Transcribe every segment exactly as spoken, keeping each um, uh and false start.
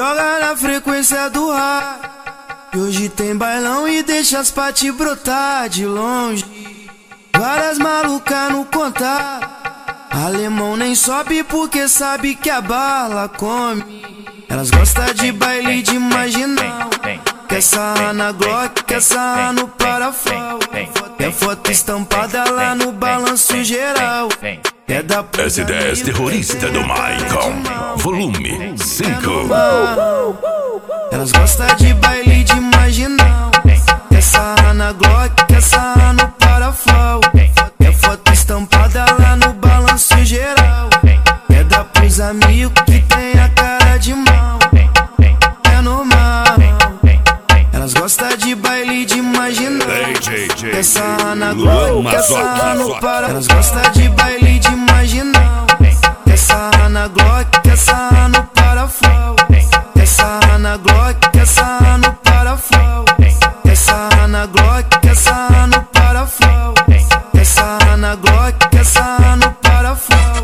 Joga na frequência do ar. E hoje tem bailão e deixa as paty brotar de longe. Várias malucas no contar. Alemão nem sobe porque sabe que a bala come. Elas gostam de baile de marginal. Quer sarrar na Glock, quer sarrar no parafal. Quer foto estampada lá no balanço geral. É da S dez Terrorista do Maicon, volume cinco. Elas gostam de baile de marginal. Quer sarrar na Glock, quer sarrar no parafal. Quer foto estampada lá no balanço geral. É dar pros amigos que tem a cara de mal. É normal. Elas gostam de baile de marginal. Quer sarrar na Glock, quer sarrar no parafal. Elas gostam de baile de marginal. Quer sarrar na Glock, quer sarrar no parafal. Quer sarrar na Glock, quer sarrar no parafal. Quer sarrar na Glock, quer sarrar no parafal. Quer sarrar na Glock, quer sarrar no parafal.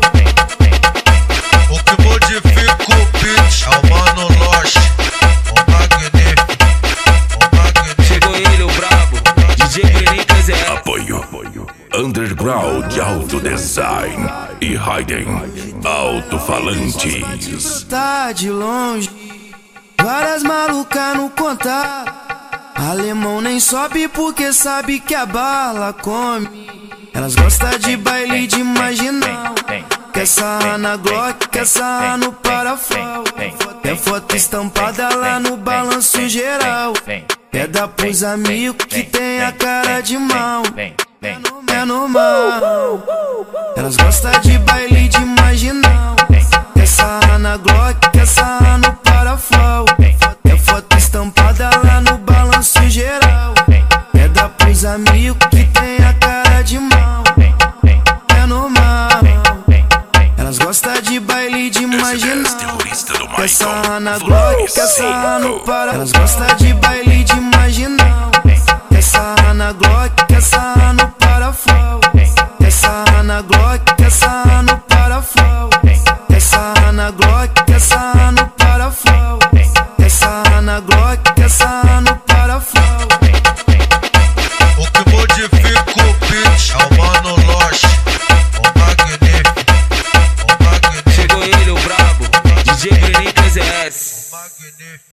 O que modifica o beat é o Mano Lost, o magnífico, o magnífico. Chegou ele, o brabo, D J Grinicas é. Apoio, apoio. Underground Auto Design e Hayden Alto-Falantes. Tá de longe. Várias malucas no contar. Alemão nem sobe porque sabe que a bala come. Elas gostam de baile de marginal. Quer sarrar na Glock, quer sarrar no parafal. Quer foto estampada lá no balanço geral. É dar pros amigos que tem a cara de mal. É normal. Elas gostam de baile de marginal. Quer sarrar na Glock, quer sarrar no parafal. Quer foto estampada lá no balanço geral. É dar pros amigos que tem a cara de mal. É normal. Elas gostam de baile de marginal. Quer sarrar na Glock, quer sarrar no parafal. Elas gostam de baile de marginal. Quer sarrar na Glock, quer sarrar